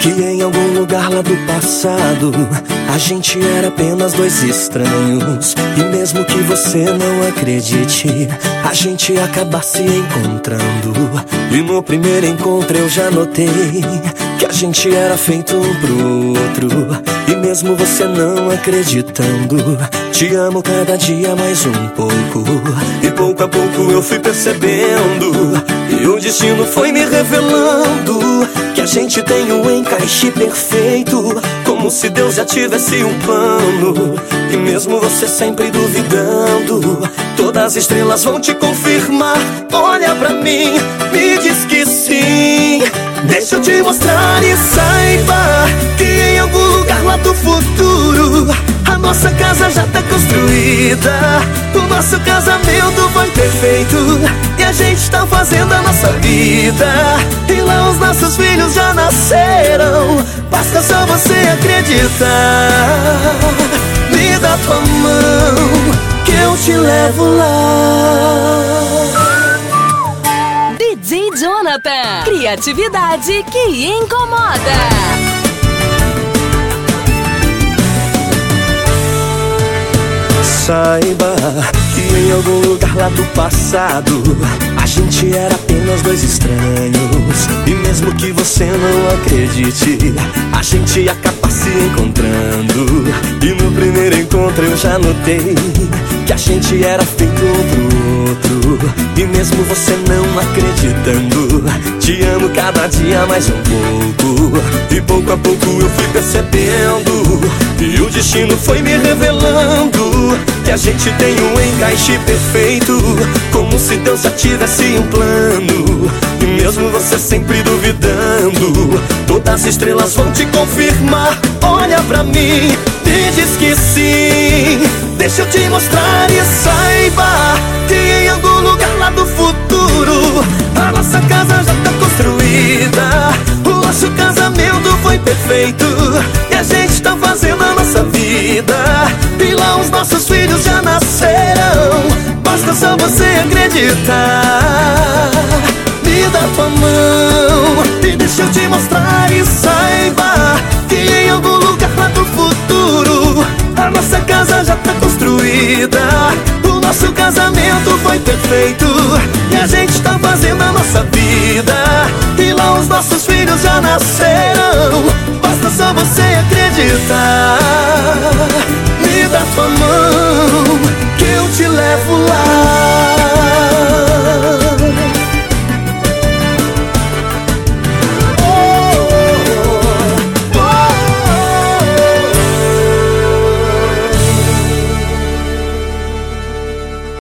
que em algum lugar lá do passado a gente era apenas dois estranhos. E mesmo que você não acredite, a gente acaba se encontrando. E no primeiro encontro eu já notei que a gente era feito um pro outro. E mesmo você não acreditando, te amo cada dia mais um pouco. E pouco a pouco eu fui percebendo, e o destino foi me revelando, que a gente tem um encaixe perfeito, como se Deus já tivesse um plano. E mesmo você sempre duvidando, todas as estrelas vão te confirmar. Olha pra mim, me diz que sim. Deixa eu te mostrar e saiba que em algum lugar lá do futuro a nossa casa já tá construída. O nosso casamento foi perfeito e a gente tá fazendo a nossa vida. E lá os nossos filhos já nasceram, basta só você acreditar. Me dá tua mão que eu te levo lá. DJ Jonathan, criatividade que incomoda. Saiba que em algum lugar lá do passado a gente era apenas dois estranhos. E mesmo que você não acredite, a gente acaba se encontrando. E no primeiro encontro eu já notei que a gente era feito um pro outro. E mesmo você não acreditando, te amo cada dia mais um pouco. E pouco a pouco eu fui percebendo, e o destino foi me revelando, que a gente tem um encaixe perfeito, como se Deus já tivesse um plano. E mesmo você sempre duvidando, todas as estrelas vão te confirmar. Olha pra mim, me diz que sim. Deixa eu te mostrar e saiba que em algum lugar lá do futuro a nossa casa já tá construída. O nosso casamento foi perfeito e a gente tá fazendo a nossa vida. E lá os nossos filhos já nasceram, basta só você acreditar. Me dá tua mão e deixa eu te mostrar e saiba que em algum lugar lá do futuro a nossa casa já tá construída. O nosso casamento foi perfeito e a gente tá fazendo a nossa vida. E lá os nossos filhos já nasceram, basta só você acreditar. Me dá tua mão